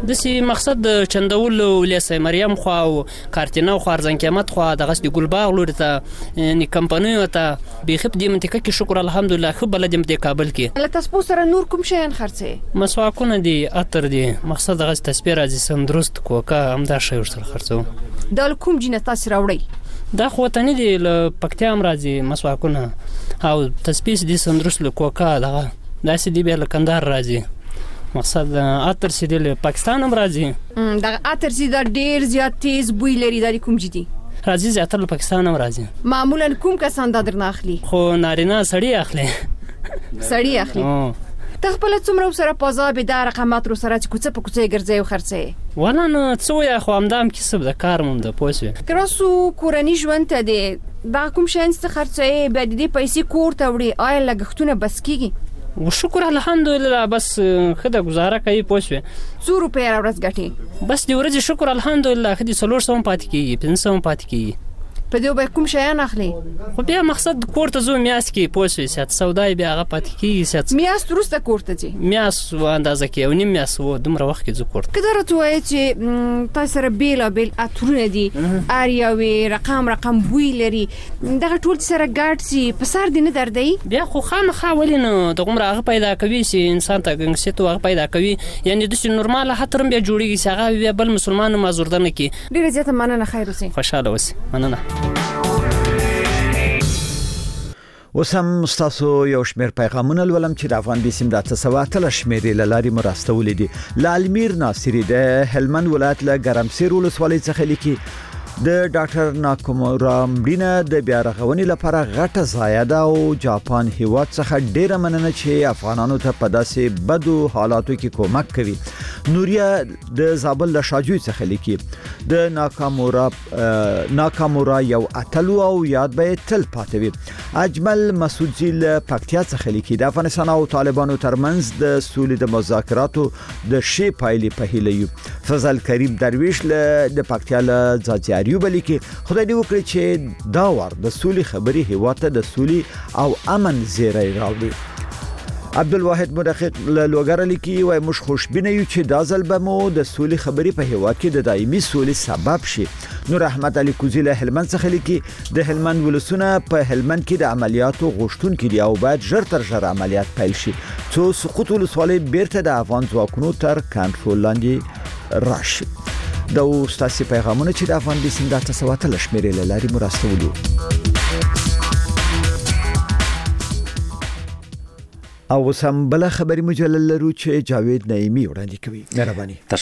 داسې مقصد د چندول ولیسه مریم خوا او کارتینه خوا ارزنکیامت خوا دغسې د ګلباغ لوري ته یعنې کمپنیو ته بیخي په دې منطقه کې شکر الحمدلله ښه بلد یم په دې کابل کې. له تسپو سره نور کوم شیان خرڅوې؟ مسواکونه دي، عطر دي، مقصد دغسې تسبیح راځي، سندرست، کوکه، همدا شی ورسره خرڅوم. دا له کوم جینه تاسې راوړئ؟ دا خو وطني دي، له پکتیا هم راځي مسواکونه او تسبیح دي، سندرست، له کوکه دغه داسې دي، بیا له کندهار راځي. مقصد عطر چې دی له پاکستان هم راځي. دغه عطر چې دا ډېر زیات تیز بوی لري، دا د کوم جي دي؟ راځي زیاتره له پاکستان هم راځي. معمولا کوم کسان دا درنه اخلي؟ خو نارینه سړي اخلي. سړي اخلي. ته خپله څومره ورسره پازابې دا رقمات ورسره چې کوڅه په کوڅه یې ګرځئ او خرڅوې؟ والله نو څه ووایه، خو همدا هم کسب د کار مو ده، پوه شوې. که راسو کورني ژوند ته دی، دغه کوم شیان چې ته خرڅوې بیا د دې پیسې کور ته وړې، آیا لګښتونه بس کېږي؟ شکر الحمدلله، بس ښه ده، گزاره کوي، پوه شوې. څو روپۍ هره ورځ ګټې؟ بس د ورځې شکر الحمدلله ښه دي، 400 هم پاتې کېږي، 500 هم پاتې کېږي. په دې به کوم شیان اخلي؟ خو بیا مقصد کور ته ځو میاشت کې، پوه شوې، سیات سودا یې بیا هغه پاتې کېږي. سیات میاشت وروسته کور ته ځې؟ میاشت اندازه کې یو نیم میاشت و، دومره وخت کې ځو کور ته. که دا راته ووایې چې تاسو سره بېلابېل عطرونه دي، هر یو یې رقم بوی لري، دغه ټول چې سره ګډ سي، په سر دې نه دردوي؟ بیا خو خامخا ولې نه دغومره هغه پیدا کوي چې انسان ته ګنګسیت هغه پیدا کوي، یعنې داسې نورماله عطر هم بیا جوړېږي چې هغه بیا بل مسلمان مازورده نه کړي. ډېره زیاته مننه، خیر اوسئ. خوشحاله اوسئ، مننه. اوس هم ستاسو یو شمېر پیغامونه لولم چې د افغان بیسیم د 808 شمېرې له لارې مو راستولي دي. لالمیر ناصری د هلمند ولایت له ګرمسیر ولسوالۍ څخه لیکي د ډاکټر ناکامورا مړینه د بیا رغونې لپاره غټه ضایعه ده او جاپان هیواد څخه ډیره مننه چې افغانانو ته په داسې بدو حالاتو کې کومک کوي. نوریا د زابل له شاجوی څخه لیکي د ناکامورا یو اتلو او یاد به تل پاتې وي. اجمل مسعودی له پکتیا څخه لیکي د افغانستان او طالبانو ترمنځ د سولې د مذاکراتو د شی پایلې په هیله یو. فضل کریم درویش له د پکتیا له ځاځیاریو بلکې خدای دې وکړي چې دا وار د سولې خبري هیوا ته د سولې او امن زیری راوړي. عبدالواحد مدقق له لوګر لیکي وای مش خوشبینه یو چې دا ځل به مو د سولې خبري په هیوا کې د دایمي سولې سبب شي. نور احمد علي کوزی له هلمند څخه لیکي د هلمند ولسونه په هلمند کې د عملیاتو غوښتونکي دي او باید ژر تر ژره عملیات پیل شي څو سقوط ولسوالۍ بیرته د افغان ځواکونو تر کنټرول لاندې راشي. دا ستاسو پیغامونه چې د افغان بیسیم د 808 شمېرې له لارې مو راستولي. او سم بل خبري مجلل لرو چې جاوید نعیمی وړاندې کوي. مهرباني.